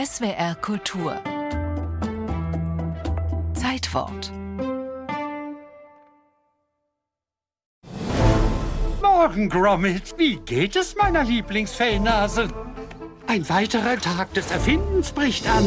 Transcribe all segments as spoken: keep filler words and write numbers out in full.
S W R Kultur. Zeitwort. Morgen, Gromit. Wie geht es meiner Lieblingsfellnase? Ein weiterer Tag des Erfindens bricht an.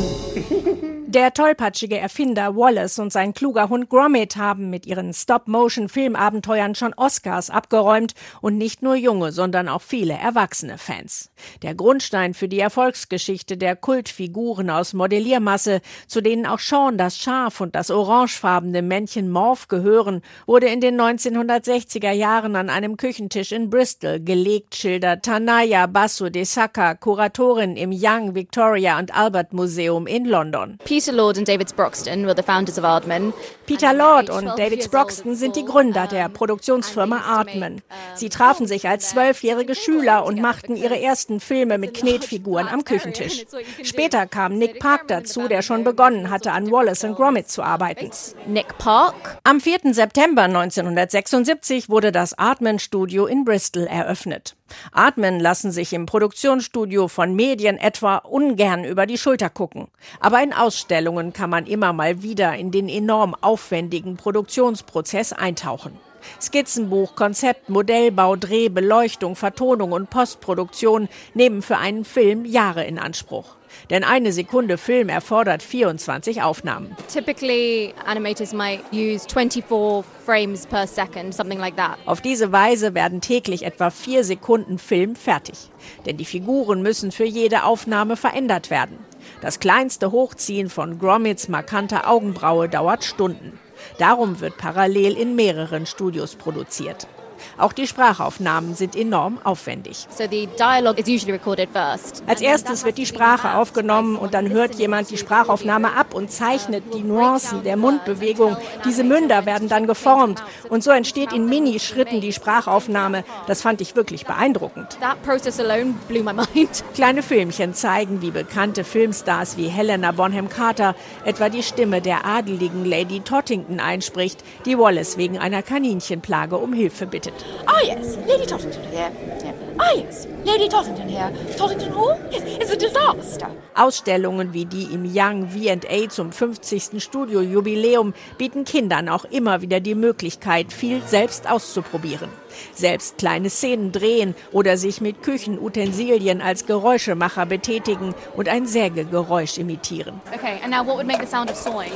Der tollpatschige Erfinder Wallace und sein kluger Hund Gromit haben mit ihren Stop-Motion-Filmabenteuern schon Oscars abgeräumt und nicht nur junge, sondern auch viele erwachsene Fans. Der Grundstein für die Erfolgsgeschichte der Kultfiguren aus Modelliermasse, zu denen auch Sean das Schaf und das orangefarbene Männchen Morph gehören, wurde in den neunzehnhundertsechziger Jahren an einem Küchentisch in Bristol gelegt, schildert Tanaya Basu de Saka, Kuratorin im Young, Victoria and Albert Museum in London. Peter Lord and David Sproxton were the founders of Aardman. Peter Lord und David Sproxton sind die Gründer der Produktionsfirma Aardman. Sie trafen sich als zwölfjährige Schüler und machten ihre ersten Filme mit Knetfiguren am Küchentisch. Später kam Nick Park dazu, der schon begonnen hatte, an Wallace und Gromit zu arbeiten. Nick Park. Am vierten September neunzehnhundertsechsundsiebzig wurde das Aardman-Studio in Bristol eröffnet. Aardman lassen sich im Produktionsstudio von Medien etwa ungern über die Schulter gucken. Aber in Ausstellungen kann man immer mal wieder in den enorm aufwendigen Produktionsprozess eintauchen. Skizzenbuch, Konzept, Modellbau, Dreh, Beleuchtung, Vertonung und Postproduktion nehmen für einen Film Jahre in Anspruch. Denn eine Sekunde Film erfordert vierundzwanzig Aufnahmen. Typically, animators might use twenty-four frames per second, something like that. Auf diese Weise werden täglich etwa vier Sekunden Film fertig. Denn die Figuren müssen für jede Aufnahme verändert werden. Das kleinste Hochziehen von Gromits markanter Augenbraue dauert Stunden. Darum wird parallel in mehreren Studios produziert. Auch die Sprachaufnahmen sind enorm aufwendig. So the dialogue is usually recorded first. Als erstes wird die Sprache aufgenommen und dann hört jemand die Sprachaufnahme ab und zeichnet die Nuancen der Mundbewegung. Diese Münder werden dann geformt und so entsteht in Minischritten die Sprachaufnahme. Das fand ich wirklich beeindruckend. That process alone blew my mind. Kleine Filmchen zeigen, wie bekannte Filmstars wie Helena Bonham Carter etwa die Stimme der adeligen Lady Tottington einspricht, die Wallace wegen einer Kaninchenplage um Hilfe bittet. Ah yes, Lady Tottington here. Yeah. Ah yes, Lady Tottington here. Tottington Hall? Yes, it's a disaster. Ausstellungen wie die im Young V and A zum fünfzigsten Studiojubiläum bieten Kindern auch immer wieder die Möglichkeit, viel selbst auszuprobieren. Selbst kleine Szenen drehen oder sich mit Küchenutensilien als Geräuschemacher betätigen und ein Sägegeräusch imitieren. Okay, and now what would make the sound of sawing?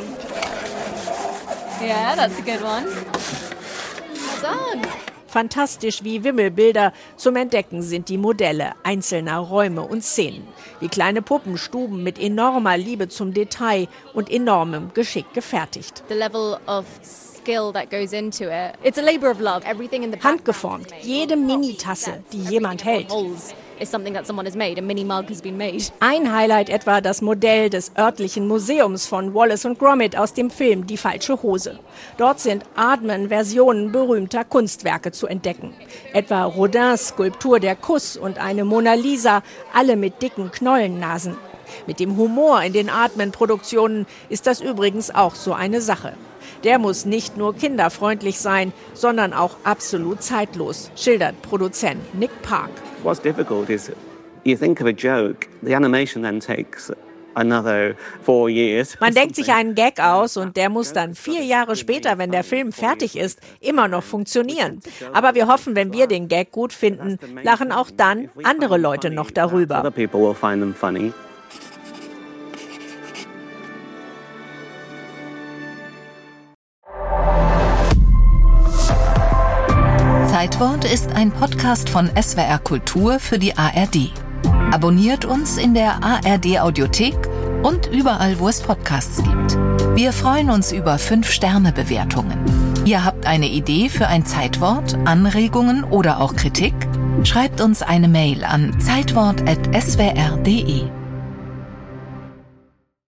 Yeah, that's a good one. Well done. Fantastisch wie Wimmelbilder zum Entdecken sind die Modelle einzelner Räume und Szenen, wie kleine Puppenstuben mit enormer Liebe zum Detail und enormem Geschick gefertigt. The level of skill that goes into it. It's a labor of love. Everything in the Handgeformt, jede Minitasse, die jemand hält. Is something that someone has made. A mini mug has been made. Ein Highlight etwa das Modell des örtlichen Museums von Wallace und Gromit aus dem Film Die falsche Hose. Dort sind Aardman-Versionen berühmter Kunstwerke zu entdecken. Etwa Rodins Skulptur Der Kuss und eine Mona Lisa, alle mit dicken Knollennasen. Mit dem Humor in den Aardman-Produktionen ist das übrigens auch so eine Sache. Der muss nicht nur kinderfreundlich sein, sondern auch absolut zeitlos, schildert Produzent Nick Park. What's difficult is you think of a joke, the animation then takes another four years. Man denkt sich einen Gag aus und der muss dann vier Jahre später, wenn der Film fertig ist, immer noch funktionieren. Aber wir hoffen, wenn wir den Gag gut finden, lachen auch dann andere Leute noch darüber. Other people will find them funny. Zeitwort ist ein Podcast von S W R Kultur für die A R D. Abonniert uns in der A R D Audiothek und überall, wo es Podcasts gibt. Wir freuen uns über fünf Sterne Bewertungen. Ihr habt eine Idee für ein Zeitwort, Anregungen oder auch Kritik? Schreibt uns eine Mail an zeitwort at s w r punkt d e.